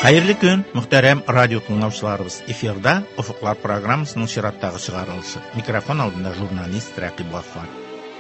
Hayırlı gün, muhterem radyo dinləyicilərimiz. Efirdə Ufuklar proqramısının şiratdağı çıxarılışı. Mikrofon aldında jurnalist Raqib G'affar.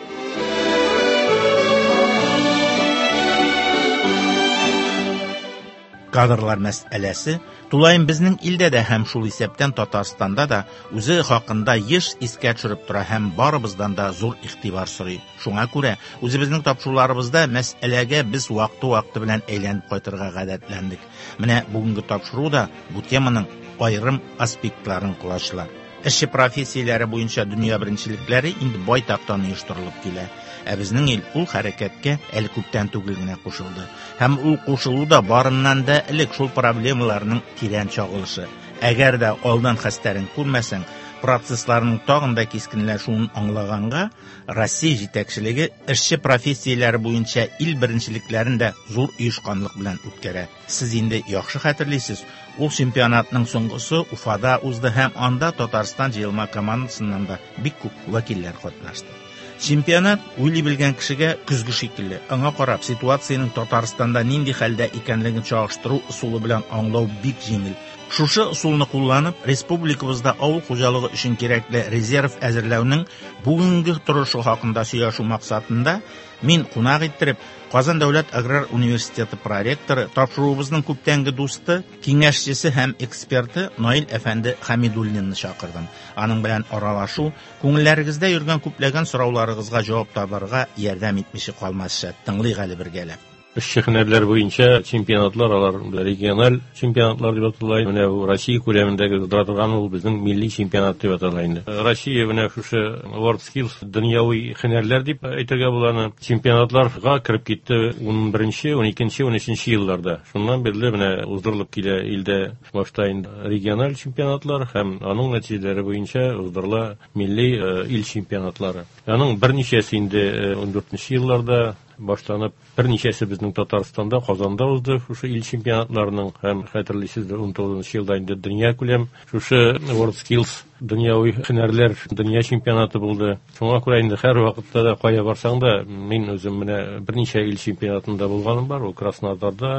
Kadrlar məsələsi Tulayın bizning ildə də həm şul hesabdan Tatarstanda da o'zi haqında yish isga tushirib tura ham baribizdan da zo'r ig'tibor so'ray. Shunga ko'ra, o'zi bizning topshiruvlarimizda masalaga biz vaqti bilan aylanib qaytarga g'adatlandik. Mana bugungi topshiruvda bu temaning ayrim aspektlarini qulashlar. Ish professiyalari bo'yicha dunyo birinchiliklari endi boytaqdan uyushtirilib keladi. Bizning il ul harakatga el ko'pdan tugilgina qo'shildi. Ham ul qo'shiluvda borindan-da ilk shul problemalarning teran chog'ilishi. Agarda oldin xastarini ko'rmasang, proseslarning tog'inda keskinlashuvini anglaganga Rossiya yetakchiligi ishchi professiyalari bo'yicha il birinchiliklarida zo'r uyushqonlik bilan o'tkazadi. Siz endi yaxshi xatirlaysiz, u chempionatning so'nggisi Ufada o'zida ham onda Tatariston jilma komandasidan da bik ko'p vakillar qatnashdi. Chempionat o'yli bilgan kishiga kuzgi shekilli. Anga qarab situatsiyaning Tataristonda nindi holda ekanligini chog'ishtiruv usuli bilan anglaw bik yengil. Shusha usulni qo'llanib, respublikamizda avul xo'jaligi uchun kerakli rezerv azirlawning bugungi turishi haqida so'yashu maqsadida men qonaq ettirib, Qozon davlat agrar universiteti prorektori, topshiruvimizning ko'pdangi do'sti, kengashchisi ham eksperti Noil Efendi Hamidullinni chaqirdim. Aning bilan aralashuv ko'ngillaringizda yurgan ko'plagan so'rovlaringizga javob toparga yordam etmishi qolmasa, tinglaygali birgalab. Şehirler boyunca çempionatlar alar, regional çempionatlar deb atalay. Mene bu Rossiya ko'lamidagi duraturgan ul bizning milliy çempionat deb atalaydi. Rossiya mene shu World Skills dunyoviy hunerlar deb aytga bo'ladi. Çempionatlarga kirib ketdi 11-chi, 12-chi, 13-chi yillarda. Shundan beri mene uzdirilib kela ildə boshlayın regional çempionatlar ham aning natijalari bo'yicha uzdirila milliy il çempionatlari. Aning bir nechasi indi 14-chi yillarda başlanıp bir neçəsi bizning Tataristonda, Qozonda uzdu. Şu il çempionatlarının hem xatirlisizdir 19-cu yılda indi dünya ko'lam. Şu World Skills dunyoviy hunerlar dünya çempionatı buldu. Şuna ko'ra indi har vaqtda da qo'ya barsang da men o'zim mena bir neçə il çempionatında bo'lganim bor. O Krasnodarda,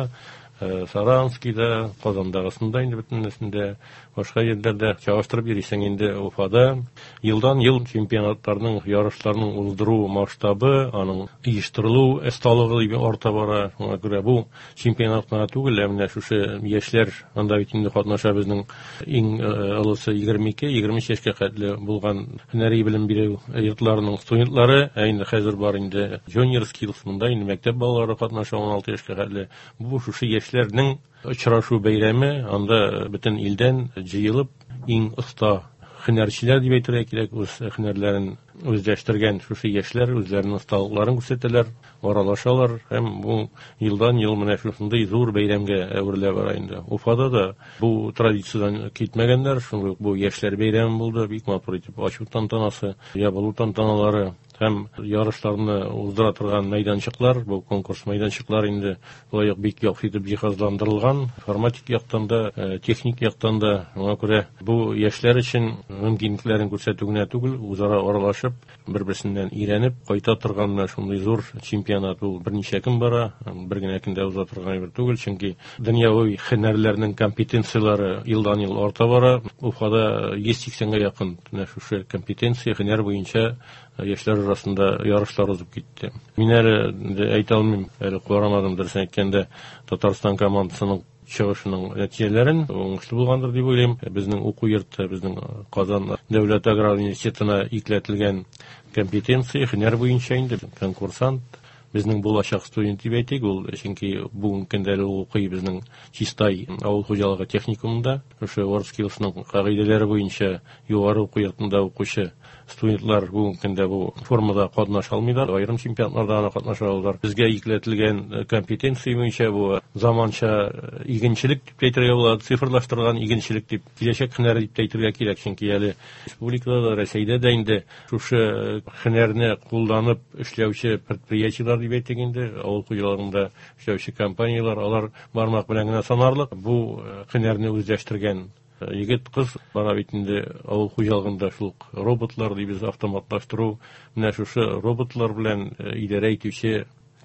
Saranskida, Qozondagısında indi bütünlüsünde başka yerlerde çağıştırıp yürüysen indi Ufada yıldan yıl çempionatlarının yarışlarının uzduru masштабы, anın uyuşturulu estalığı gibi orta bara. Ona göre bu çempionatlara tugul emine şu yaşlar anda bitinde katnaşa bizning eng alısı 22-23 yaşga kadar bulgan hüneri bilim biri yurtlarının studentları aynı hazır var indi junior skills munda indi mektep balaları katnaşa 16 yaşga kadar bu şu yaşlarının uchrashuv bayrami anda bütün ilden jiyilib eng usta hunerchilar deb aytira kerak, o'z hunerlarini o'zlashtirgan shu yoshlar o'zlarining ustaliklarini ko'rsatadilar, oralashalar. Ham bu yildan yil mana shunday zo'r bayramga o'rilib boraydi. Ufada da bu traditsiyadan ketmaganlar, shunday bu yoshlar bayrami bo'ldi, buyuk matbuot etib ochiq tantanasi, yabulu tantanalari hem yarışlarını uzdura turgan meydançıklar, bu konkurs meydançıklar indi loyiq bek yaxşı etib cihazlandırılgan, informatik yaqdan da, texnik yaqdan da. Ona göre bu yaşlar için mümkünliklerin ko'rsatugina tugul, o'zaro aralashib, bir-birisinden iğrenip, qayta turgan shunday zo'r çempionat bu bir necha kun bara, birgina kunda uza turgan bir tugul, chunki dunyoviy hunerlarning kompetensiyalari yildan yil orta bara. Ufada 180 ga yaqin shu kompetensiya huner bo'yicha yaşlar arasında yarışlar uzup gitti. Miner ayta almayım, qo'ramadim dersen aytganda Tatariston komandasının çıkışının neticelerin oңuшлы bulgandır deb o'ylayman. Bizning o'quv yurti, bizning Qozon davlat agrar universitetine yükletilgen kompetensiya huner bo'yicha indi konkursant bizning bo'lajak student deb aytaylik. Ул chunki bugungi kunda o'qiy bizning Chistay avul xo'jaligi texnikumida o'sha World Skills'ning qoidalari bo'yicha yuqori o'quv yurtida o'quvchi studentlar bugungi kunda bu formada qatnaşa olmaydilar. Ayrim chempionatlarda qatnaşalar. Bizga yükletilgen kompetensiya bo'yicha bu zamancha iginchilik deb aytiriga bo'ladi, sifrlashtirgan iginchilik deb, kelajak hunari deb aytiriga kerak. Chunki hali respublikada, Rossiyada da endi shu hunerni qo'llanib ishlovchi предприятиялар deb aytganda, avul xo'jaligida ishlovchi kompaniyalar, ular barmoq bilan sanarliq bu hunerni o'zlashtirgan yigit kız bana bitinde avul xo'jaligida shul robotlar deymiz, avtomatlashtırуу, mana shu robotlar bilan idora etuvchi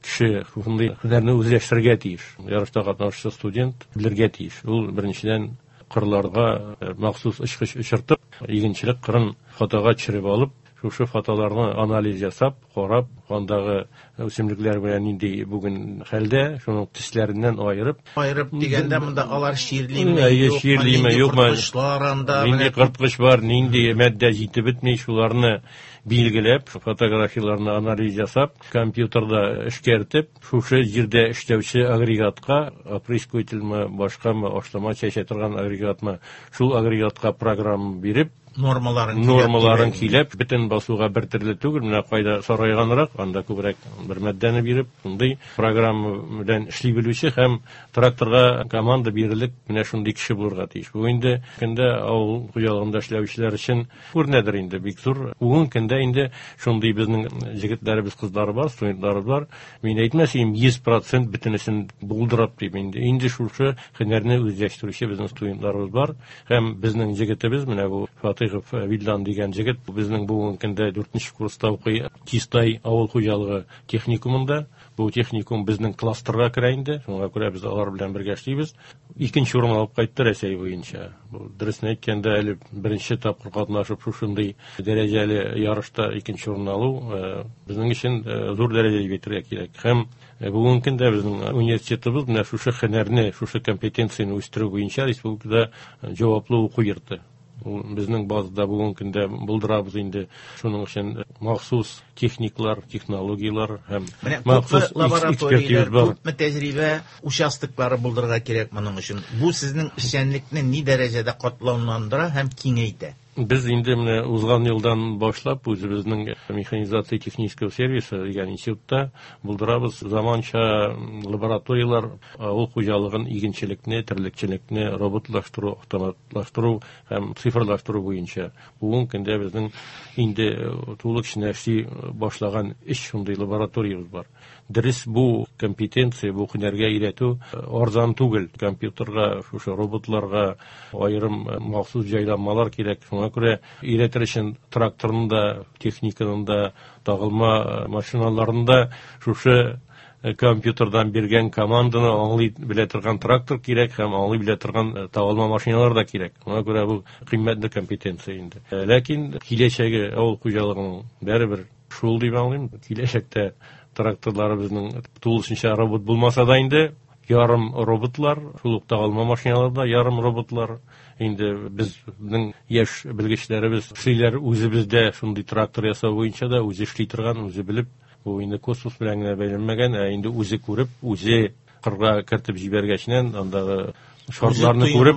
кеше шундай һөнәрне үзләштерергә тиеш. Ярышта катнашучы студент белергә тиеш. Ул беренчедән кырларга махсус очкыч очыртып, игенчелек кырын фотога төшереп алып, шушы фотоларны анализ ясап, карап, андагы үсемлекләр белән нинди бүген хәлдә, шуның төсләреннән айырып дигәндә монда алар ширлиме, юкмы, нинди кырткыч бар, нинди матдә җитеп бетми, шуларны билгеләп, фотографияларны анализ ясап, компьютерда эшкәртеп, шушы җирдә эшләүче агрегатка, опрыскивательме, башкамы, ашлама чәчә торган агрегатмы, шул агрегатка программа биреп, нормаларын килеп, бөтен басуга бер төрле түгел, менә кайда сарайганрак, анда күбрәк бер матдәне биреп, шундый программа белән эшли белүче һәм тракторга команда бирелеп, менә шундый кеше булырга тиеш. Бу инде көндә авыл хуҗалыгында эшләүчеләр өчен күренәдер инде бик зур. Бүген көндә инде шундый безнең җегетләребез, кызлары бар, студентларыбыз бар. Мин әйтмәсәм 100% бөтенесен булдырып дип инде шушы һөнәрне үзләштерүче безнең студентларыбыз бар һәм безнең җегетебез менә бу Вилдан дигән җегет безнең бүгенге көндә 4нче курста укый Кистай авыл хуҗалыгы техникумында. Бу техникум безнең кластерга керә инде. Шуңа күрә без алар белән бергә эшлибез. 2нче урын алып кайтты Россия буенча. Бу дөресен әйткәндә, әле беренче тапкыр катнашып шушындый дәрәҗәле ярышта 2нче урын алу безнең өчен зур дәрәҗәдә дип әйтергә кирәк. Һәм бүгенге көндә безнең университетыбыз менә шушы һөнәрне, шушы компетенцияны үстерү буенча республикада җаваплы уку йорты. Безнең базада бүгенге көндә булдырабыз инде. Шуның өчен махсус техниклар, технологиялар һәм махсус лабораториялар, күпме тәҗрибә участоклары булдырырга кирәк моның өчен. Бу сезнең эшчәнлекне ни дәрәҗәдә катлауландыра һәм киңәйтә? Без инде менә узган елдан башлап үзебезнең механизация технического сервиса дигән институтта булдырабыз заманча лабораториялар, авыл хуҗалыгын, игенчелекне, терлекчелекне роботлаштыру, автоматлаштыру һәм цифрлаштыру буенча. Бүген көндә безнең инде тулы эшли башлаган 3 шундый лабораториябыз бар. Дөрес, бу компетенция, бу һөнәргә өйрәтү арзан түгел. Компьютерга, шушы роботларга аерым махсус җайланмалар кирәк. Шуңа күрә өйрәтер өчен тракторның да, техниканың да, тагылма машиналарның да шушы компьютердан биргән команданы аңлый белә торган трактор кирәк һәм аңлый белә торган тагылма машиналар да кирәк. Шуңа күрә бу кыйммәтле компетенция инде. Ләкин киләчәге авыл хуҗалыгының бәребер шул дип аңлыйм. Киләчәктә тракторлары безнең тулысынча робот булмаса да инде ярым роботлар, шул ук тагылма машиналарда ярым роботлар. Инде безнең яшь белгечләребез эшлиләр үзебездә шундый трактор ясау буенча да үзе эшли торган, үзе белеп, бу инде космос белән генә бәйләнмәгән, инде үзе күреп, үзе кырга кертеп җибәргәчнән андагы шартларны күреп,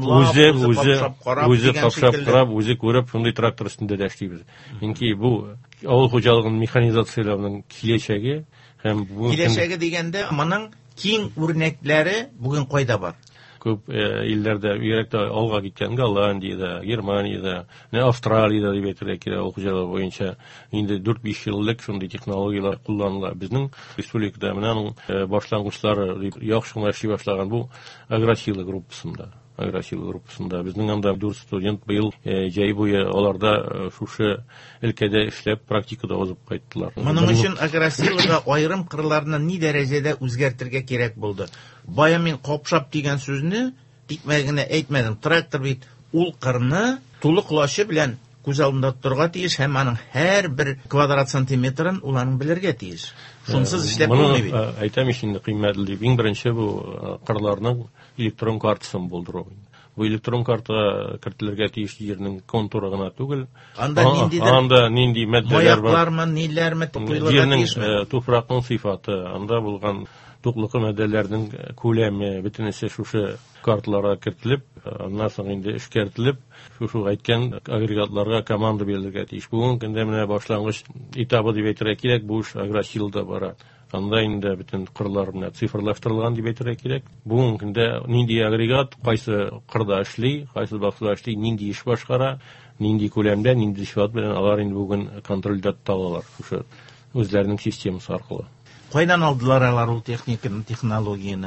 үзе капшап карап, үзе күреп, шундый трактор өстендә дә эшлибез. Инки бу авыл хуҗалыгын механизациялауның киләчәге һәм бу киләчәге дигәндә моның киң үрнәкләре бүген кайда бар? Күп илләрдә юрәктә алга киткән, Голландиядә, Германиядә, Австралиядә дип әйтергә кирәк, ул хуҗалык буенча инде 4-5 еллык шундый технологиялар кулланыла. Безнең республикада менә башлангычлары яхшы гына эшли башлаган бу Агросила группасында. Безнең анда 4 студент быел җәй буе аларда шушы өлкәдә эшләп практикада узып кайттылар. Моның өчен Агросилага аерым кырларны ни дәрәҗәдә үзгәртергә кирәк булды? Бая мин капшап дигән сүзне тикмәгенә әйтмәдем. Трактор бит ул кырны тулыклашы белән күз алдында торырга тиеш һәм аның һәр бер квадрат сантиметрын уларның белергә тиеш. Шунсыз эшләп булмый бит. Әйтәм инде кыйммәтле дип. Иң беренче бу кырларның электрон картасын булдыру. Бу электрон картага кертелергә тиеш җирнең контуры гына түгел. Анда нинди матдәләр бар? Маяклармы, ниләрме туклыйларга тиешме? Туфракның сыйфаты, анда булган туклыклы матдәләрнең күләме, бөтенесе шушы карталарга кертелеп, аннан соң инде эшкәртелеп, шушы әйткән агрегатларга команда бирелергә тиеш. Бүген көндә менә башлангыч этабы дип әйтергә кирәк, бу эш Агросилда бара. Анда инде бөтен кырлар белән цифрлаштырылган дип әйтергә кирәк. Бүген көндә нинди агрегат, кайсы кырда эшли, кайсы басуда эшли, нинди эш башкара, нинди күләмдә, нинди сыйфат белән алар инде бүген контрольдә тоталар, шушы үзләренең системасы аркылы. Кайдан алдылар алар ул техниканы, технологияны?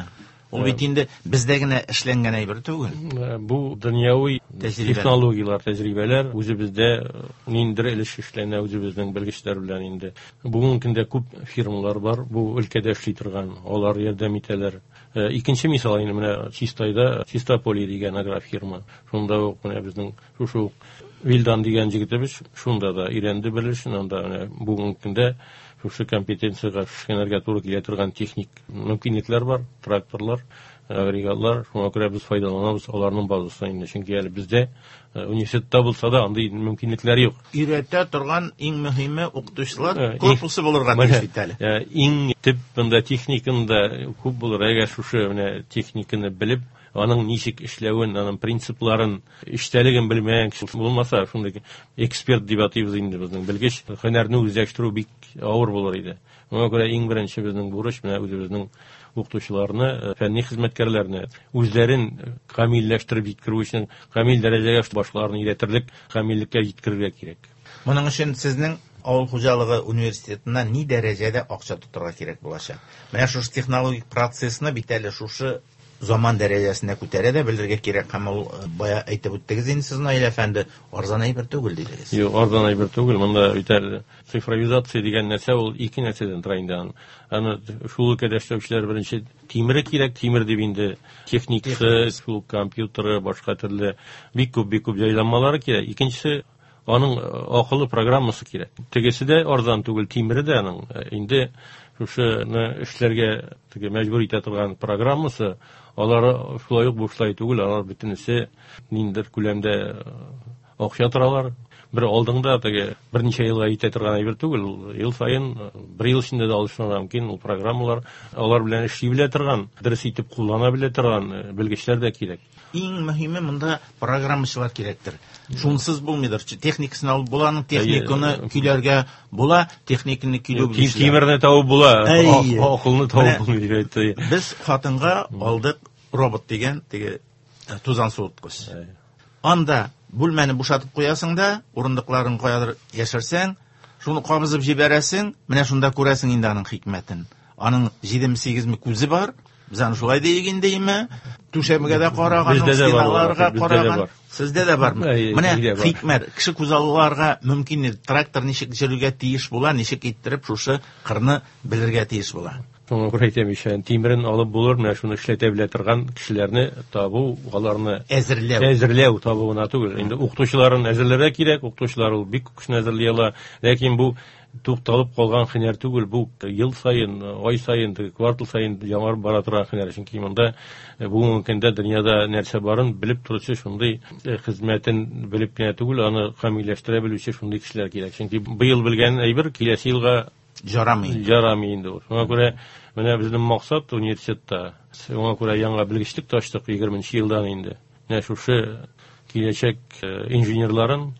Ул бит инде бездә генә эшләнгән әйбер түгел. Бу дөньяви технологиялар, тәҗрибәләр үзебездә ниндидер өлеш эшләнә, үзебезнең белгечләр белән инде. Бүгенге көндә күп фирмалар бар, бу өлкәдә эшли торган, алар ярдәм итәләр. Икенче мисал инде менә Чистайда, Чистополе дигән агрофирма. Шунда ук менә безнең шушы Вилдан дигән җегетебез шунда да өйрәнде белешен, анда бүгенге көндә шушы компетенциягә эшләргә туры килә торган техник мөмкинлекләр бар, тракторлар, агрегатлар, шуңа күрә без файдаланабыз аларның базасында инде, чөнки әле бездә университетта булса да андый мөмкинлекләр юк. Өйрәтә торган иң мөһиме укытучылар корпусы булырга тиеш бит әле. Иң төп монда техникында күп булыр, әгәр шушы менә техниканы белеп, аның ничек эшләвен, аның принципларын, эштәлеген белмәгән кеше булмаса, шундый эксперт дип атыйбыз инде безнең белгеч, һөнәрне үзләштерү бик авыр булыр иде. Моңа күрә иң беренче безнең бурыч менә үзебезнең укытучыларны, фәнни хезмәткәрләрне үзләрен камилләштереп җиткерү өчен камил дәрәҗәгә башкаларны өйрәтерлек, камиллеккә җиткерергә кирәк. Моның өчен сезнең авыл хуҗалыгы университетына ни дәрәҗәдә акча тотарга кирәк булачак? Менә шушы технологик процессны бит әле шушы заман дәрәҗәсенә күтәрә дә белергә кирәк, һәм ул бая әйтеп үттегез инде сез Наил әфәнде, арзан әйбер түгел дидегез. Юк, арзан әйбер түгел. Монда бит цифровизация дигән нәрсә ул ике нәрсәдән тора инде. Аны шул өлкәдә эшләүчеләр беренче тимере кирәк, тимер дип инде техникасы, шул компьютеры, башка төрле бик күп җайланмалары кирәк. Икенчесе аның акыллы программасы кирәк. Тегесе дә арзан түгел, тимере дә аның инде шушыны эшләргә мәҗбүр итә торган программасы, алар шулай ук бушлай түгел, алар бөтенесе ниндидер күләмдә акча торалар. Бер алдыңда берничә елга итә торган әйбер түгел, ел саен, бер ел эчендә дә алышырга мөмкин. Ул программалар алар белән эшли белә торган, дөрес итеп куллана белә торган белгечләр дә кирәк. Иң мөһиме монда программачылар кирәктер. Шунсыз булмыйдыр. Техникасын алып буланың, техниканы көйләргә була, техниканы көйлү белән. Тимерне табып була, акылны табып булмый. Без хатынга алдык робот дигән тузан суыткыч. Анда бүлмәне бушатып куясың да, урындыкларын куядыр яшерсәң, шуны кабызып җибәрәсең, менә шунда күрәсең инде аның хикмәтен. Аның 7-8 күзе бар. Без аны шулай дигәндәйме? Түшәмәгә дә караган, стеналарга караган. Сездә дә бармы? Менә хикмәт, кеше күз алларга мөмкин, трактор ничек җөрүгә тиеш була, ничек иттереп шушы кырны белергә тиеш була. Шуңа күрә әйтәм, тимерен алып булыр, менә шуны эшләтә белә торган кешеләрне табу, аларны әзерләү табуына түгел. Инде укытучыларын әзерләргә кирәк, укытучылар ул бик күпне әзерләйла, ләкин бу тукталып калган һөнәр түгел, бу ел саен, ай саен, квартал саен яңарып бара торган һөнәр. Чөнки монда бүгенге көндә дөньяда нәрсә барын белеп торучы, шундый хезмәтен белеп кенә түгел, аны камилләштерә белүче шундый кешеләр кирәк. Чөнки быел белгән әйбер киләсе елга жарамый инде. Шуңа күрә менә безнең максат университетта, шуңа күрә яңа белгечлек таштык 20-нче елдан инде. Менә шушы киләчәк инженерларын,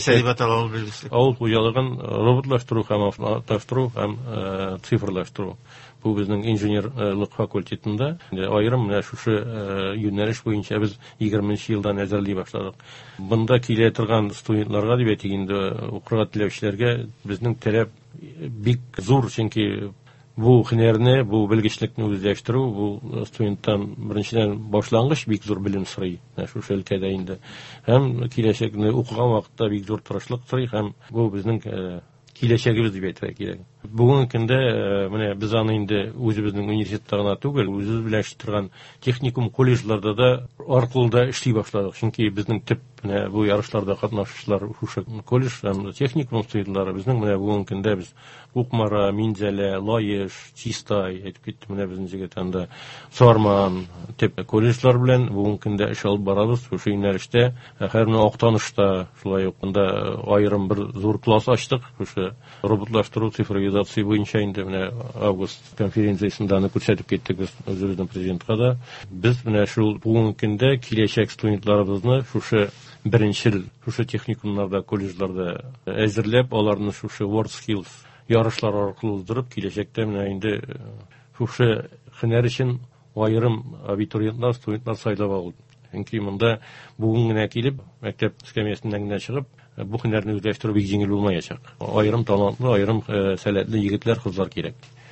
авыл хуҗалыгын роботлаштыру һәм автоматлаштыру һәм цифрлаштыру. Бу безнең инженерлык факультетында аерым менә шушы юнәлеш буенча без 20-нче елдан әзерли башладык. Бында килә торган студентларга дип әйтик инде, укырга теләүчеләргә безнең таләп бик зур, чөнки бу һөнәрне, бу белгечлекне үзләштерү, бу студенттан беренчедән башлангыч бик зур белем сорый. Шушы өлкәдә инде. Һәм киләчәкне укыган вакытта бик зур тырышлык сорый, һәм бу безнең киләчәгебез дип әйтергә кирәк. Бүгенге көндә менә без аны инде үзебезнең университетта гына түгел, үзебез белән эшли торган техникум колледжларда да аркылы да эшли башладык. Чөнки безнең төп менә бу ярышларда катнашучылар шушы колледж һәм техникум студентлары. Безнең менә бүгенге көндә без Укмара, Минзәлә, Лаеш, Чистай, әйтеп киттем, менә безнең җегет анда Сарман төп колледжлар белән бүгенге көндә эш алып барабыз. Шушы юнәлештә һәрне Актанышта шулай ук монда аерым бер зур класс ачтык. Шушы роботлаштыру, цифровизация буенча инде менә август конференциясендә аны күрсәтеп киттек без үзебезнең президентка да. Без менә шул бүгенге көндә киләчәк студентларыбызны шушы беренчел шушы техникумнарда, колледжларда әзерләп, аларны шушы WorldSkills ярышлар аркылы уздырып, киләчәктә менә инде шушы һөнәр өчен аерым абитуриентлар, студентлар сайлап алды. Чөнки монда бүген генә килеп, мәктәп эскәмиясеннән генә чыгып, бу һөнәрне үзләштерү бик җиңел булмаячак. Аерым талантлы, аерым сәләтле егетләр, кызлар кирәк.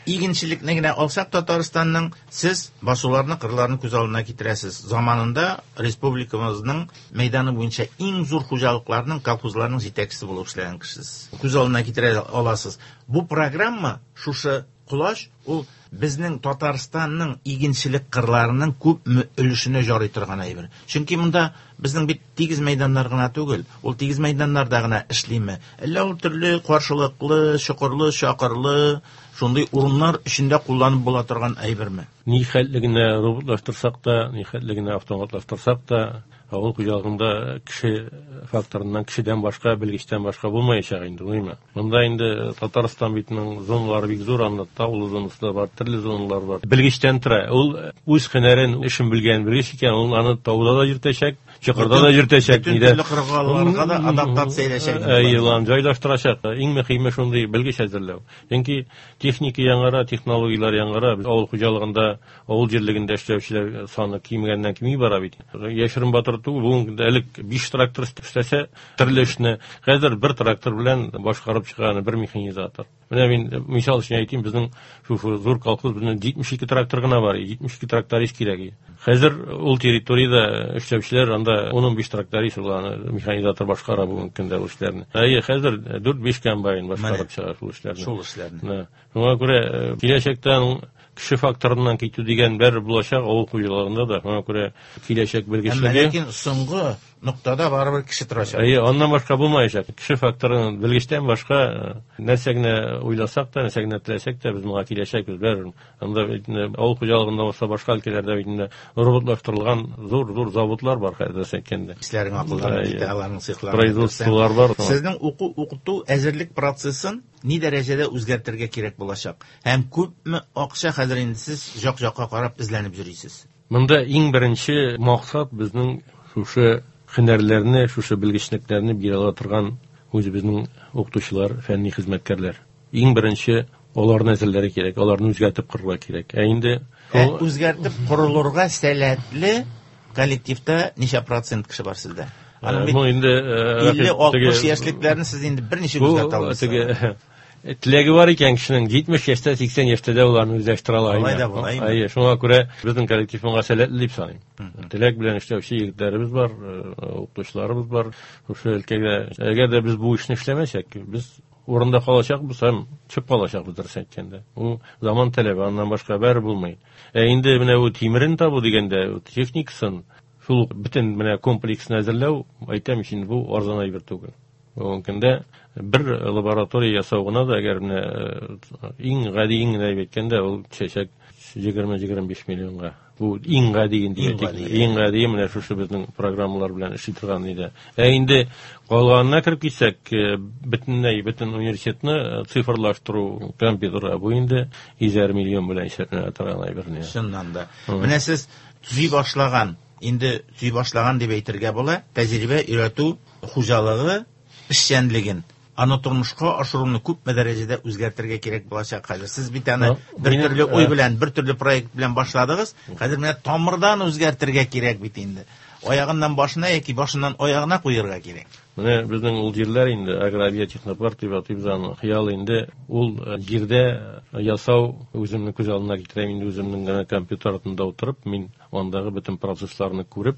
игенчелекне генә алсак, Татарстанның сез басуларны, кырларны күз алдына китерәсез. Заманында республикабызның мәйданы буенча иң зур хуҗалыкларның, колхозларның җитәкчесе булып эшләгән кешесез. Күз алдына китерә аласыз. Бу программа шушы Кулаш ул безнең Татарстанның игенчелек кырларының күп өлешенә жарый торган әйбер. Чөнки монда безнең бит тигез мәйданнар гына түгел, ул тигез мәйданнарда гына эшлиме? Әллә ул төрле каршылыклы, чокырлы, шакырлы, шундый урыннар эчендә кулланып була торган әйберме? Ни хәтлегенә роботлаштырсак та, ни хәтлегенә автоматлаштырсак та, авыл хуҗалыгында кеше факторыннан, кешедән башка, белгечтән башка булмаячак инде, уйма. Монда инде Татарстан битенең зоналары бик зур, анда таулы зонасы бар, төрле зоналар бар. Белгечтән тора. Ул үз һөнәрен, эшен белгән белгеч икән, ул аны тауда да йөртәчәк, чокырда да йөртәчәк, нидә? Төрле кыргаларга да адаптацияләшәк. Елан җайлаштырачак. Иң мөһиме шундый белгеч әзерләү. Чөнки техника яңара, технологиялар яңара, авыл хуҗалыгында, авыл җирлегендә эшләүчеләр саны кимегәннән кими бара бит. Яшерен батыр түгел, бүген элек 5 трактор эшләсә, төрле эшне хәзер бер трактор белән башкарып чыганы бер механизатор. Менә мин мисал өчен әйтим, безнең шушы зур колхоз безнең 72 трактор гына бар, 72 тракторист кирәк. Хәзер ул территорияда эшләүчеләр анда 15 тракторист булган механизатор башкара бүгенге көндә ул эшләрне. Хәзер 4-5 комбайн башкарып чыга шул эшләрне. Шул эшләрне. Шуңа күрә киләчәктә кеше факторыннан китү дигән бер булачак авыл хуҗалыгында да. Шуңа күрә киләчәк белгечлеге. Ләкин соңгы нуктада барыбер кеше торачак. Аннан башка булмаячак. Кеше факторын белгечтән башка нәрсә генә уйласак та, нәрсә генә теләсәк тә, без моңа киләчәк бер. Анда авыл хуҗалыгында булса башка өлкәләрдә бит роботлаштырылган зур заводлар бар хәзер әйткәндә. Кешеләрнең акылларын китә, аларның цехлары. Производстволар бар. Сезнең укыту, әзерлек процессын ни дәрәҗәдә үзгәртергә кирәк булачак? Һәм күпме акча хәзер инде сез жак-жакка карап эзләнеп йөрисез? Монда иң беренче максат безнең шушы һөнәрләрне, шушы белгечлекләрне бирә торган үзебезнең укытучылар, фәнни хезмәткәрләр. Иң беренче аларны әзерләре кирәк, аларны үзгәртеп корырга кирәк. Инде үзгәртеп корылырга сәләтле коллективта ничә процент кеше бар сездә? Бу инде 50-60 яшьлекләрне сез инде берничә үзгәртә аласыз. Теләге бар икән кешенең 70 яшьтә, 80 яшьтә дә уларны үзләштерә ала. Шуңа күрә безнең коллектив моңа сәләтле дип саныйм. Теләк белән эшләүче егетләребез бар, укытучыларыбыз бар. Шушы өлкәгә әгәр дә без бу эшне эшләмәсәк, без урында калачакбыз һәм чыгып калачакбыз дөрес әйткәндә. Ул заман таләбе, аннан башка бер булмый. Инде менә бу тимерен табу дигәндә, техникасын, шул бөтен менә комплексны әзерләү, әйтәм өчен бу арзан әйбер түгел. Мөмкиндә бер лаборатория ясау гына да әгәр иң гади иң әйткәндә ул чәчәк 20-25 миллионга. Бу иң гади инде. Иң гади менә шушы безнең программалар белән эшли торган иде. Инде калганына кирип китсәк, бөтен университетны цифрлаштыру компьютерга бу инде 100 миллион белән исәпләнә торган әйберне. Шуннан да. Менә сез төзи башлаган дип әйтергә була, тәҗрибә өйрәтү хуҗалыгы эшчәнлеген, аны тормышка ашыруны күпме дәрәҗәдә үзгәртергә кирәк булачак хәзер. Сез бит аны бер төрле ой белән, бер төрле проект белән башладыгыз. Хәзер менә тамырдан үзгәртергә кирәк бит инде. Аягыннан башына яки башыннан аягына куярга кирәк. Менә безнең ул җирләр инде агрария технопарк дип атыйбыз, хыял инде ул җирдә ясау үземнең күз алдына китерәм инде, үземнең генә компьютерында утырып, мин андагы бөтен процессларны күреп,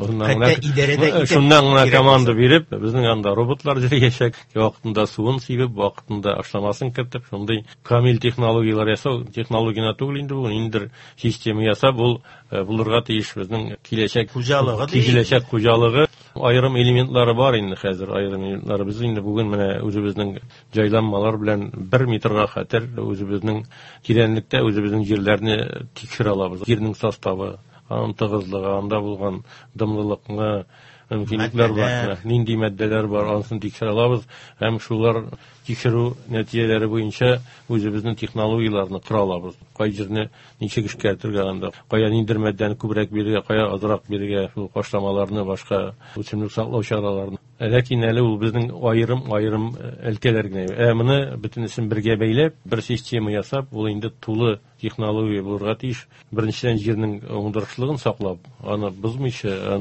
шуннан гына команда биреп, безнең анда роботлар җәяшәк, вакытында суын сибеп, вакытында ашламасын кертеп, шундый камил технологиялар ясау, технологияны түгел инде бу, инде система ясап, ул булырга тиеш безнең киләчәк хуҗалыгы. Айрым элементлары бар инде хәзер, айрым элементлары без инде бүген менә үзебезнең җайланмалар белән 1 метрга хәтер үзебезнең тирәнлектә үзебезнең җирләрне тикшерә алабыз. Җирнең составы, аның тыгызлыгы, анда булган дымлылыкны, мөмкинлекләр бар, нинди мәддәләр бар, анысын тикшерә алабыз. Һәм шулар тикшерү нәтиҗәләре буенча үзебезнең технологияларны кыра алабыз. Кай җирне ничек эшкәртергә анда, кая ниндер мәддәне күбрәк бирергә, кая азрак бирергә, шул кашламаларны, башка үсемлек саклау чараларны. Ләкин әле ул безнең айрым өлкәләр генә. Моны бөтенесен бергә бәйләп, бер система ясап, ул инде тулы технология булырга тиеш. Беренчедән җирнең уңдырышлыгын саклап, аны бозмыйча, аны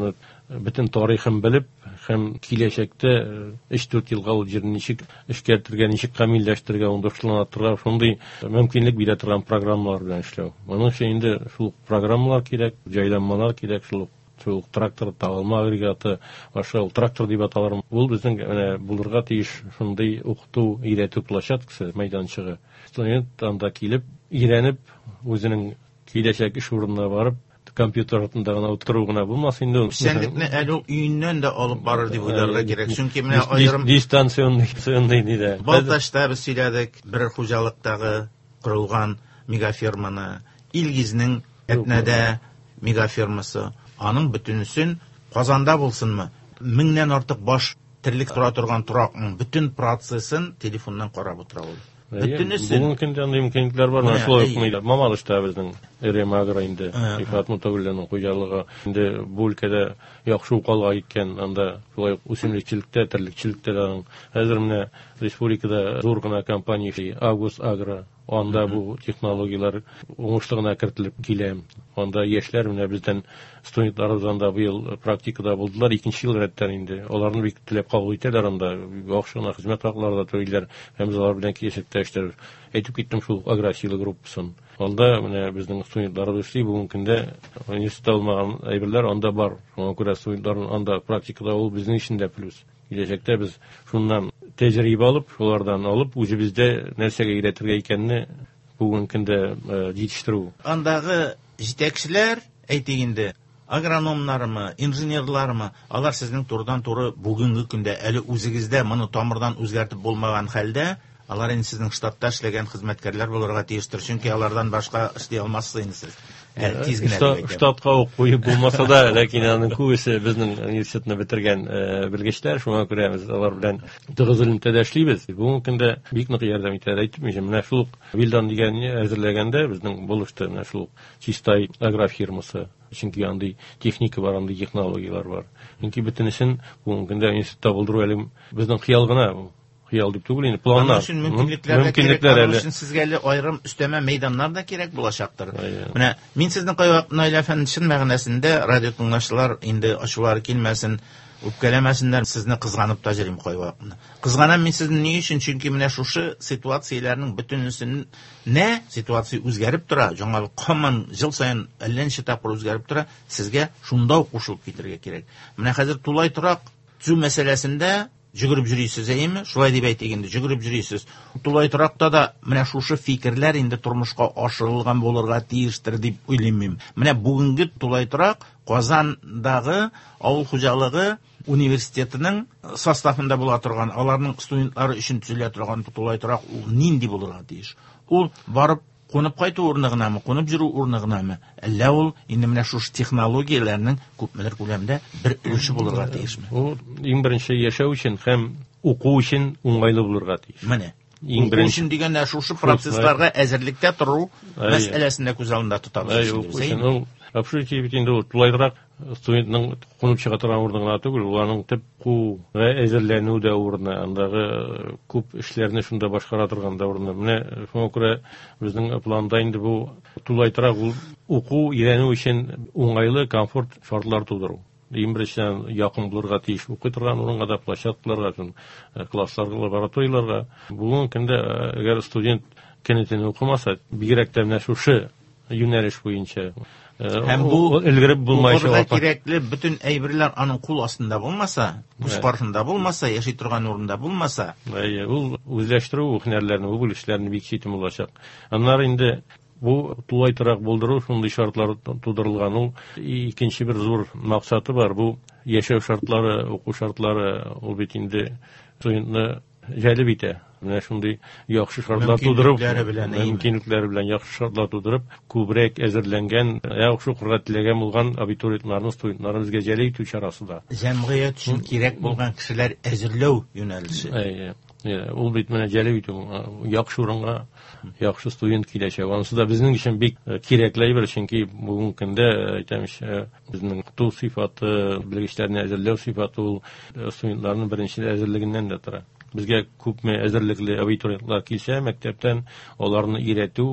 бөтен тарихын белеп, һәм киләчәктә 3-4 елга ул җирне ничек эшкәртергә, ничек камилләштерергә, уңышландырырга, шундый мөмкинлек бирә торган программалар белән эшләү. Моның өчен инде шул программалар кирәк, җайланмалар кирәк, шул трактор табылма агрегаты, ошол трактор дип аталар. Ул безнең булырга тиеш шундый укыту, өйрәтү площадкасы, мәйданчыгы. Студент анда килеп, өйрәнеп, үзенең киләчәк эш урынына барып, компьютер артында гына утыру гына булмас инде. Эшчәнлекне әле өйнән дә алып барыр дип уйларга кирәк. Чөнки менә аерым дистанционный диде. Балташта без сөйләдек, бер хуҗалыктагы корылган мегаферманы, Илгизнең Әтнәдә мегафермасы, аның бөтенесен Казанда булсынмы, 1000нән артык баш терлек тора торган торакның бөтен процессын телефоннан карап утыра ул. Бөтенесен. Бүген көндә андый мөмкинлекләр бар. Шулай Мамалышта безнең Ремагра инде Ифат Мутавилленең хуҗалыгы инде бу өлкәдә яхшы укалга иткән, анда шулай үсемлекчелектә, терлекчелектә хәзер менә республикада зур гына компания Август Агро, анда бу технологиялар уңышлы гына кертелеп килә. Анда яшьләр менә бездән студентларыбыздан да быел практикада булдылар, 2нче ел рәттән инде. Аларны бик теләп кабул итәләр, анда яхшы гына хезмәт хаклары да түлиләр, һәм алар белән киләчәктә эшләр. Әйтеп киттем шул агросила группасын. Анда менә безнең студентларыбыз эшли, бүген көндә университетта булмаган әйберләр анда бар. Шуңа күрә студентларның анда практикада ул безнең өчен дә плюс. Киләчәктә без шуннан тәҗрибә алып, шулардан алып, үзебездә нәрсәгә өйрәтергә икәнне бүген көндә җитештерү. Андагы җитәкчеләр, әйтик инде, агрономнармы, инженерлармы, алар сезнең турыдан-туры бүгенге көндә әле үзегездә моны тамырдан үзгәртеп булмаган хәлдә, алар инде сезнең штатта эшләгән хезмәткәрләр булырга тиештер, чөнки алардан башка эшли алмассыз инде сез. Тиз генә дип әйтәм. Штатка ук куеп булмаса да, ләкин аның күбесе безнең университетны бетергән белгечләр, шуңа күрә без алар белән тыгыз элемтәдә эшлибез. Бүген көндә бик нык ярдәм итә. Әйтеп мин, менә шул Вилдан дигән әзерләгәндә безнең булышты, менә шул Чистай агрофирмасы, чөнки андый техника бар, андый технологиялар бар. Чөнки бөтенесен бүген көндә университетта булдыру әле безнең хыял гына. Хыял дип түгел инде, планнар. Мөмкинлекләр өчен сезгә әле аерым өстәмә мәйданнар да кирәк булачактыр. Менә мин сезнең Наил әфәнде чын мәгънәсендә радио тыңлаучылар инде ачулары килмәсен, үпкәләмәсеннәр, сезне кызганып та җөрим кайвакытны. Кызганам мин сезне ни өчен? Чөнки менә шушы ситуацияләрнең бөтенесен ситуация үзгәреп тора, жаңа каман ел саен әллә ничә тапкыр үзгәреп тора, сезгә шунда ук кушылып китәргә кирәк. Менә хәзер тулай торак төзү мәсьәләсендә жүгіріп жүрейсіз, әйме? Шулай дип әйтик инде, жүгіріп жүрейсіз. Тулай торакта да менә шушы фикерләр инде тормышка ашырылган булырга тиештер дип уйлыйм мин. Менә бүгенге тулай торак Казандагы авыл хуҗалыгы университетының составында була торган, аларның студентлары өчен төзелә торган тулай торак ул нинди булырга тиеш? Ул барып кунып кайту урыны гынамы, кунып жүрү урыны гынамы? Әллә ул инде менә шушы технологияләрнең күпмелер күләмдә бер өлеше булырга тиешме? Ул иң беренче яшәү өчен һәм уку өчен уңайлы булырга тиеш. Менә иң беренче дигәндә шушы процессларга әзерлектә тору мәсьәләсендә күз алдында тотабыз. Абсолютно бит инде ул тулайрак студентның кунып чыга торган урынына түгел, уларның төп куга әзерләнү дә урыны, андагы күп эшләрне шунда башкара торган да урыны. Менә шуңа күрә безнең планда инде бу тулайрак уку, өйрәнү өчен уңайлы, комфорт шартлар тудыру. Иң беренчедән якын булырга тиеш укый торган урынга да, площадкаларга, классларга, лабораторияларга. Бүген көндә әгәр студент кенетен укымаса, бигрәк тә менә шушы юнәлеш буенча һәм бу элгереп булмайча кирәкле бөтен әйберләр аның кул астында булмаса, күз каршында булмаса, яши торган урында булмаса, ул үзләштерү һөнәрләрне, бу бүлешләрне бик читим булачак. Аннары инде бу тулай торак булдыру, шундый шартлар тудырылган, ул икенче бер зур максаты бар. Бу яшәү шартлары, уку шартлары, ул бит инде студентны җәлеп итә. Менә шундый яхшы шартлар тудырып, мөмкинлекләре белән яхшы шартлар тудырып, күбрәк әзерләнгән, яхшы укырга теләгән булган абитуриентларны, студентларны безгә җәлеп итү чарасы да. Җәмгыять өчен кирәк булган кешеләр әзерләү юнәлеше. Ул бит менә җәлеп итү, яхшы урынга яхшы студент киләчәк. Анысы да безнең өчен бик кирәкле бер, чөнки бүген көндә әйтәмчә безнең укыту сыйфаты, белгечләрне әзерләү сыйфаты ул студентларның беренче әзерлегеннән дә тора. Безгә күпме әзерлекле абитуриентлар килсә, мәктәптән аларны өйрәтү,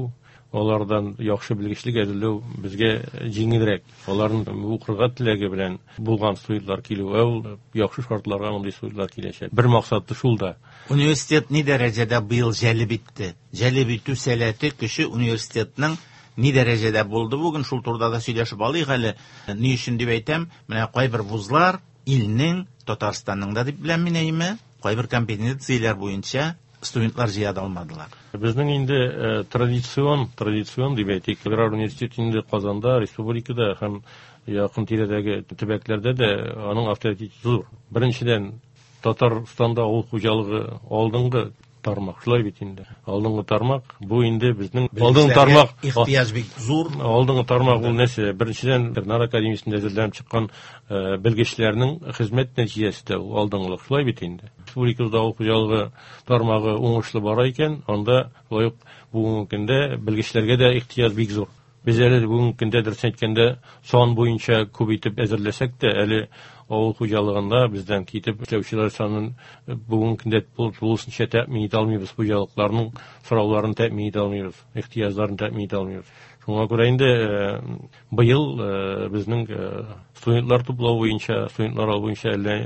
Алардан яхшы белгечлек әзерләү безгә җиңелрәк. Аларның укырга теләге белән булган студентлар килү, ул яхшы шартларга мондый студентлар киләчәк. Бер максаты шул да. Университет ни дәрәҗәдә быел җәлеп итте? Җәлеп итү сәләте кеше университетның ни дәрәҗәдә булды? Бүген шул турыда да сөйләшеп алыйк әле. Ни өчен дип әйтәм? Менә кайбер вузлар илнең, Татарстанның да дип беләм мин әйме, кайбер компетенцияләр буенча студентлар җыя алмадылар. Безнең инде традицион дип әйтик, Аграр университетында Казанда, республикада һәм якын тирәдәге төбәкләрдә дә аның авторитеты зур. Беренчедән, Татарстанда авыл хуҗалыгы алдынгы тармак, шулай бит инде. Алдынгы тармак, бу инде безнең алдынгы тармак ихтияҗ бик зур. Алдынгы тармак ул нәрсә? Беренчедән, Бернар академиясендә әзерләнеп чыккан белгечләрнең хезмәт нәтиҗәсе ул алдынгылык, шулай бит инде. Республикада авыл хуҗалыгы тармагы уңышлы бара икән, анда лаек бүгенге көндә белгечләргә дә ихтияҗ бик зур. Без әле бүгенге көндә дөрес әйткәндә сан буенча күп итеп әзерләсәк тә, әле авыл хуҗалыгында бездән китеп эшләүчеләр санын бүгенге көндә тулысынча тәэмин итә алмыйбыз, хуҗалыкларның сорауларын тәэмин итә алмыйбыз, ихтияҗларын тәэмин итә алмыйбыз. Шуңа күрә инде быел безнең студентлар туплау буенча, студентлар алу буенча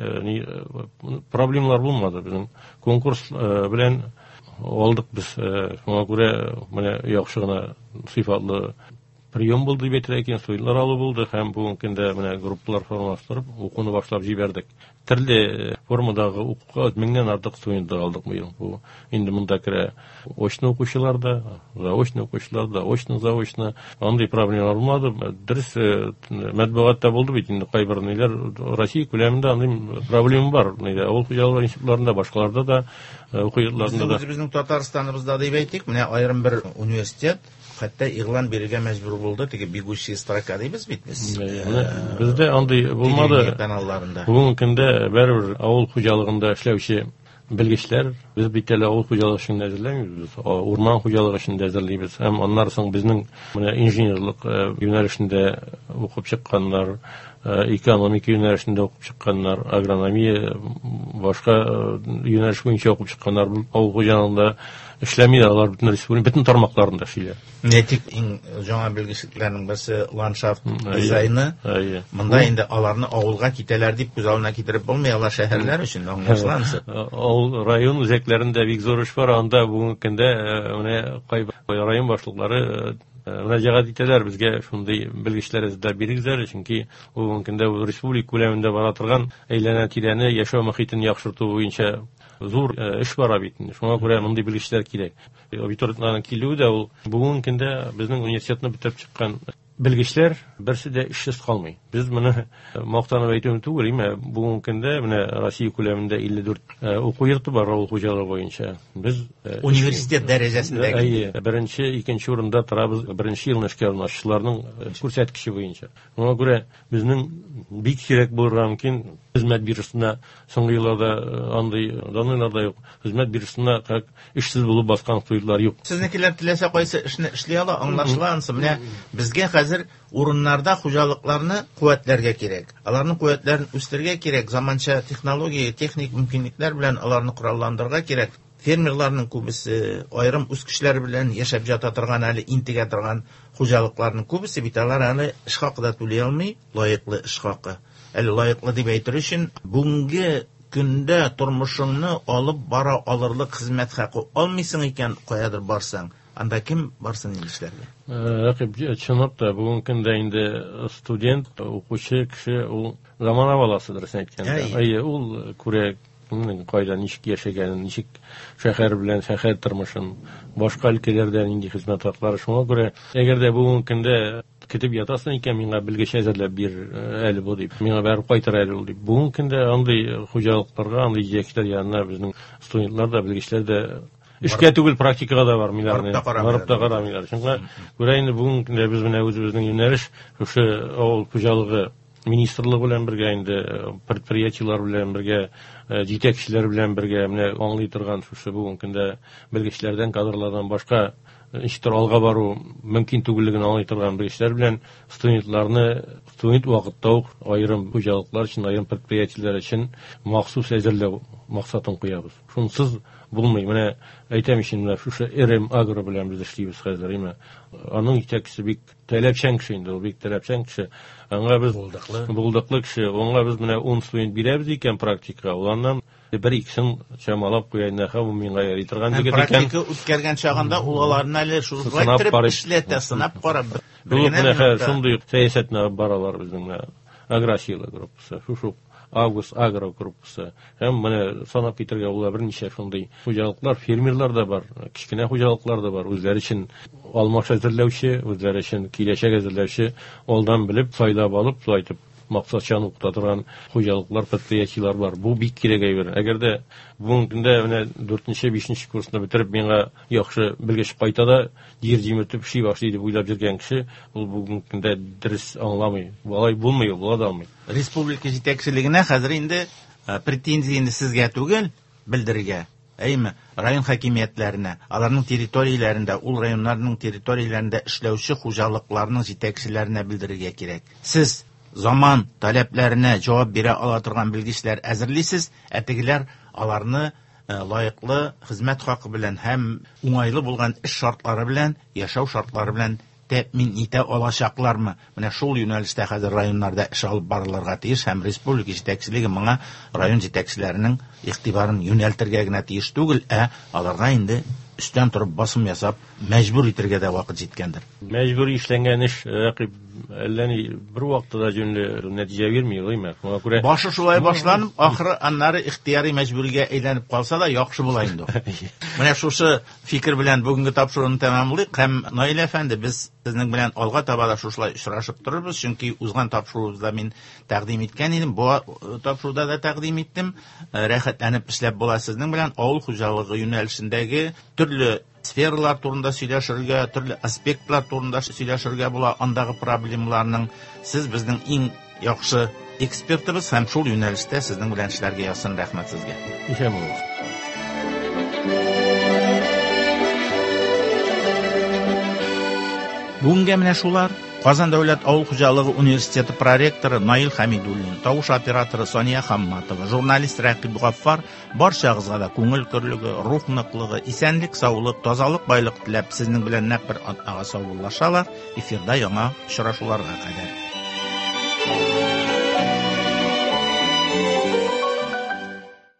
проблемалар булмады. Безнең конкурс белән алдык без. Шуңа күрә менә яхшы гына сыйфатлы прием булды дип әйтергә, студентлар алу булды һәм бүгенге көндә менә группалар формалаштырып, укуны башлап җибәрдек. Төрле формадагы укуга 1000-нән артык студентлар алдык быел. Бу инде монда керә очно укучылар да, заочно укучылар да, очно-заочно. Андый проблемалар булмады. Дөрес матбугатта булды бит инде кайбер ниләр Россия күләмендә андый проблема бар. Авыл хуҗалыгы институтларында, башкаларда да, укыйларында да. Безнең Татарстаныбызда дип әйтик, менә аерым бер университет хәтта игълан бирергә мәҗбүр булды, теге бегущие строка дибез бит без. Бездә андый булмады. Бүгенге көндә бәрбер авыл хуҗалыгында эшләүче белгечләр, без бит әле авыл хуҗалыгы өчен әзерләмибез, урман хуҗалыгы өчен әзерлибез. Һәм аннан соң безнең менә инженерлык юнәлешендә укып чыкканнар, экономика юнәлешендә укып чыкканнар, агрономия, башка юнәлеш буенча укып чыкканнар авыл хуҗалыгында эшләмиләр, алар бөтен тармакларында эшлиләр. Нәтик иң жаңа белгечләрнең берсе ландшафт дизайны. Монда инде аларны авылга китәләр дип күз алдына китереп булмый, алар шәһәрләр өчен аңлашылансы. Авыл район үзәкләрендә бик зур эш бар, анда бүгенге көндә менә кайбер район башлыклары мөрәҗәгать итәләр безгә, шундый белгечләр эзләп бирегезләр, чөнки бүгенге көндә республика күләмендә бара торган әйләнә-тирәне яшәү мөхитен яхшырту буенча зур эш бара бит. Шуңа күрә мондый белгечләр кирәк. Абитуриентларның килүе дә ул бүгенге көндә безнең университетны битеп чыккан белгечләр берсе дә эшсез калмый. Без моны мактанып әйтүем түгел, бүгенге көндә менә Россия күләмендә 54 уку йорты бар авыл хуҗалыгы буенча. Без университет дәрәҗәсендәге беренче, икенче урында торабыз, беренче ел нәшкә урнаштыларның күрсәткече буенча. Шуңа күрә безнең бик кирәк булырга мөмкин хезмәт биржасына соңгы елларда андый данлар да юк. Хезмәт биржасына как эшсез булып баскан студентлар юк. Сезнекеләр теләсә кайсы эшне эшли ала, аңлашылансы. Менә безгә хәзер урыннарда хуҗалыкларны куәтләргә кирәк. Аларның куәтләрен үстергә кирәк, заманча технология, техник мөмкинлекләр белән аларны коралландырырга кирәк. Фермерларның күбесе аерым үз көчләре белән яшәп ята торган, әле интегә торган хуҗалыкларның күбесе бит алар әле эш хакы да түли алмый, лаеклы эш хакы. Әле лаеклы дип әйтер өчен бүгенге көндә тормышыңны алып бара алырлык хезмәт хакы алмыйсың икән, каядыр барсаң, анда кем барсын инде эшләргә? Рәкыйп, чынлап та бүгенге көндә инде студент, укучы кеше ул замана баласы дөрес әйткәндә. Ул күрә кайда ничек яшәгәнен, ничек шәһәр белән шәһәр тормышын, башка өлкәләрдә нинди хезмәт хаклары. Шуңа күрә әгәр дә бүгенге көндә китеп ятасың икән, миңа белгеч әзерләп бир әле бу дип, миңа барып кайтыр әле ул дип. Бүгенге көндә андый хуҗалыкларга, андый җәчләр янына безнең студентлар да, белгечләр дә эшкә түгел, практикага да бармыйлар, барып та карамыйлар. Шуңа күрә инде бүгенге көндә без менә үзебезнең юнәлеш шушы авыл хуҗалыгы министрлыгы белән бергә, инде предприятиелар белән бергә, җитәкчеләр белән бергә менә аңлый торган шушы бүгенге көндә белгечләрдән, кадрлардан башка ничектер алга бару мөмкин түгеллеген аңлый торган белгечләр белән студент вакытта ук аерым хуҗалыклар өчен, аерым предприятиеләр өчен махсус әзерләү максатын куябыз. Шунсыз булмый. Менә әйтәм өчен, менә шушы РМ Агро белән без эшлибез хәзер. Аның итәкчесе бик таләпчән кеше инде, ул бик таләпчән кеше. Аңа без булдыклы кеше, аңа біз менә 10 студент бирәбез икән практика. Улардан бер-икесен чамалап куяйна һәм миңа ярый торган дигән икән. Практика үткәргән чагында ул аларны әле шул кайтырып эшләтә, сынап карап. Бу менә шундый сәясәтне баралар безнең агросила группасы, шушы Август Агро группасы. Һәм менә санап китергә була берничә шундый хуҗалыклар, фермерлар да бар, кичкенә хуҗалыклар да бар. Үзләре өчен алмаш әзерләүче, үзләре өчен киләчәк әзерләүче, алдан белеп, сайлап алып, шулай итеп максатчан укыта торган хуҗалыклар, предприятиеләр бар. Бу бик кирәк әйбер. Әгәр дә бүгенге көндә менә 4-нче, 5-нче курсны бетереп миңа яхшы белгеч кайта да җир җимертеп эшли башлый дип уйлап йөргән кеше, ул бүгенге көндә дөрес аңламый. Алай булмый, була да алмый. Республика җитәкчелегенә хәзер инде претензияне сезгә түгел белдерергә, район хакимиятләренә, аларның территорияләрендә, ул районнарның территорияләрендә эшләүче хуҗалыкларның җитәкчеләренә белдерергә кирәк. Сез заман таләпләренә җавап бирә ала торган белгечләр әзерлисез, тегеләр аларны лаеклы хезмәт хакы белән һәм уңайлы булган эш шартлары белән, яшәү шартлары белән тәэмин итә алачаклармы? Менә шул юнәлештә хәзер районнарда эш алып барылырга тиеш һәм республика җитәкчелеге моңа район җитәкчеләренең игътибарын юнәлтергә генә тиеш түгел, аларга инде üstten торып басым ясап, мәҗбүр итергә дә вакыт җиткәндер. Мәҗбүр эшләнгән эш рәкыйп әллә ни бер вакытта җүнле нәтиҗә бирми, уйлыйм. Шуңа күрә башы шулай башланып, ахыры аннары ихтияри мәҗбүргә әйләнеп калса да яхшы була инде. Менә шушы фикер белән бүгенге тапшыруны тәмамлыйк һәм Наил әфәнде, біз сезнең белән алга таба да шушылай очрашып торырбыз, чөнки узган тапшыруыбызда мин тәкъдим иткән идем, бу тапшыруда да тәкъдим иттем. Рәхәтләнеп эшләп була сезнең белән авыл хуҗалыгы юнәлешендәге төрле сфералар турында сөйләшергә, төрле аспектлар турында сөйләшергә була, андагы проблемаларның сез безнең иң яхшы экспертыбыз һәм шул юнәлештә сезнең белән эшләргә ясын. Рәхмәт сезгә. Ишән булыгыз. Бүгенгә менә шулар. Казан дәүләт авыл хуҗалыгы университеты проректоры Наил Хәмидуллин, тавыш операторы Сония Хамматова, журналист Рәкыйп Гаффар барчагызга да күңел көрлеге, рух ныклыгы, исәнлек, саулык, тазалык, байлык теләп сезнең белән нәкъ бер атнага саулашалар. Эфирда яңа очрашуларга кадәр.